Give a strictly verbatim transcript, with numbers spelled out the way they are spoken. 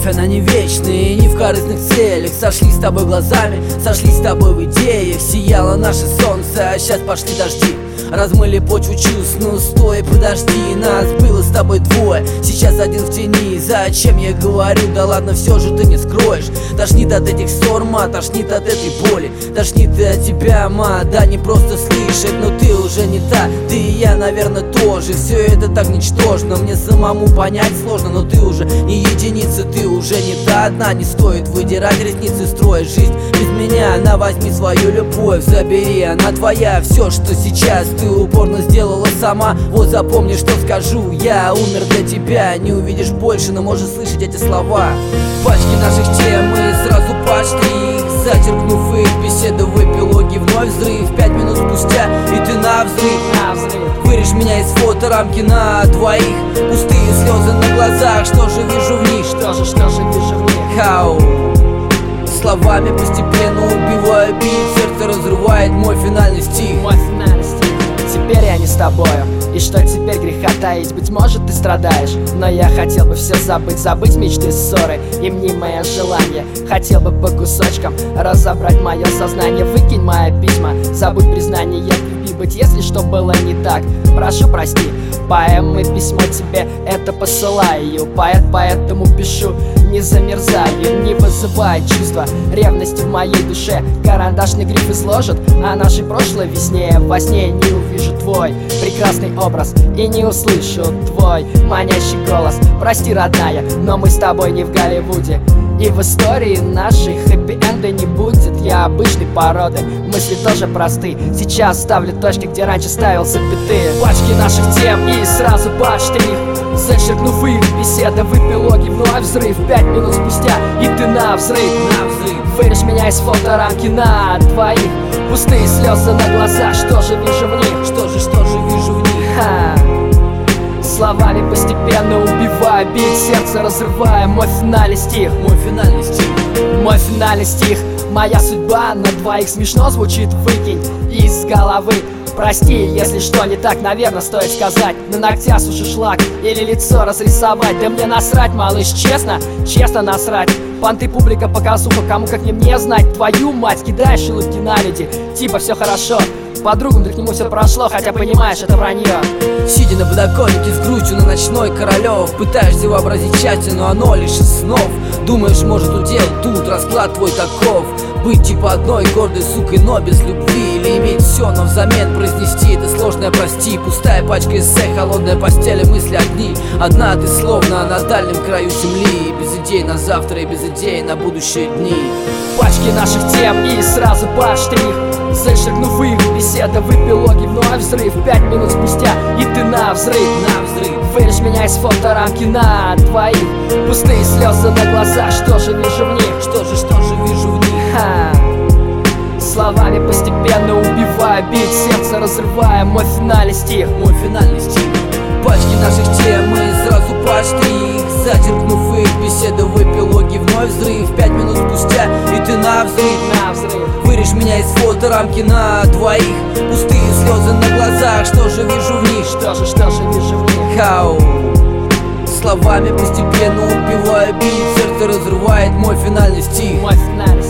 Любовь, она не вечная и не в корыстных целях. Сошлись с тобой глазами, сошлись с тобой в идеях. Сияло наше солнце, а сейчас пошли дожди. Размыли почву чувств, ну стой, подожди. Нас было с тобой двое, сейчас один в тени. Зачем я говорю, да ладно, все же ты не скроешь. Тошнит от этих ссор, ма, тошнит от этой боли. Тошнит и от тебя, ма, да не просто слышать. Но ты уже не та, ты и я, наверное, тоже. Все это так ничтожно, мне самому понять сложно. Но ты уже не единица, ты уже не та одна. Не стоит выдирать ресницы, строить жизнь без меня. На, возьми свою любовь, забери, она твоя. Все, что сейчас ты упорно сделала сама. Вот запомни, что скажу, я умер для тебя. Не увидишь больше, но можешь слышать эти слова. Пачки наших тем и сразу под штрих. Зачеркнув их, беседу в эпилоге вновь взрыв. Пять минут спустя и ты на взрыв, на взрыв. Вырежь меня из фоторамки на двоих. Пустые слезы на глазах, что же вижу в них? Что же, что же вижу в них? Хау. Словами постепенно убиваю бит. Сердце разрывает мой финальный стих. Мой финальный стих. Теперь я не с тобою, и что теперь греха таить? Быть может, ты страдаешь, но я хотел бы все забыть. Забыть мечты, ссоры и мнимое желание. Хотел бы по кусочкам разобрать мое сознание. Выкинь мои письма, забудь признание любви. Быть, если что было не так, прошу прости. Поэмы, письмо тебе это посылаю. Поэт, поэтому пишу, не замерзаю. Не вызывает чувства ревности в моей душе. Карандашный гриф изложит о нашей прошлой весне. Во сне не увижу твой прекрасный образ и не услышу твой манящий голос. Прости, родная, но мы с тобой не в Голливуде. И в истории нашей хэппи-энда не будет. Я обычной породы, мысли тоже просты. Сейчас ставлю точки, где раньше ставил запятые. Пачки наших тем и сразу под штрих. Зачеркнув их, беседа в эпилоге вновь взрыв. Пять минут спустя и ты на взрыв, на взрыв. Вырежь меня из фоторамки на двоих. Пустые слезы на глазах, что же вижу в них? Что же, что же вижу в них? Ха. Словами постепенно убивая бит, сердце разрывая мой финальный стих. Мой финальный стих. Мой финальный стих. Моя судьба на двоих смешно звучит, выкинь из головы. Прости, если что не так, наверное, стоит сказать. На ногтях сушишь лак или лицо разрисовать. Да мне насрать, малыш, честно, честно насрать. Понты, публика, показуха, кому как не мне знать. Твою мать, кидаешь улыбки на люди, типа все хорошо. Подругам к нему все прошло, хотя понимаешь, это вранье. Сидя на подоконнике с грудью на ночной Королев, пытаешься вообразить счастье, но оно лишь из снов. Думаешь, может удел тут, расклад твой таков. Быть типа одной гордой сукой, но без любви. Или иметь все, но взамен произнести это сложное прости. Пустая пачка эссе, холодная постель и мысли одни. Одна ты словно на дальнем краю земли. Без идей на завтра и без идей на будущие дни. Пачки наших тем и сразу под штрих. Зачеркнув их, беседа в эпилоге вновь взрыв. Пять минут спустя и ты на взрыв, на взрыв. Вырежь меня из фоторамки на двоих. Пустые слезы на глазах, что же вижу в них? Что же, что же вижу в них? Ха. Словами постепенно убивая бит, сердце разрывая мой финальный стих. Мой финальный стих. Пачки наших тем и сразу под штрих. Зачеркнув их, беседа в эпилоге вновь взрыв. Пять минут спустя и ты на взрыв, на взрыв. Вырежь меня из фоторамки на двоих. Пустые слезы на глазах, что же вижу в них? Что же, что же вижу в них? Хау. Словами постепенно убиваю бит, сердце разрывает мой финальный стих. Мой финальный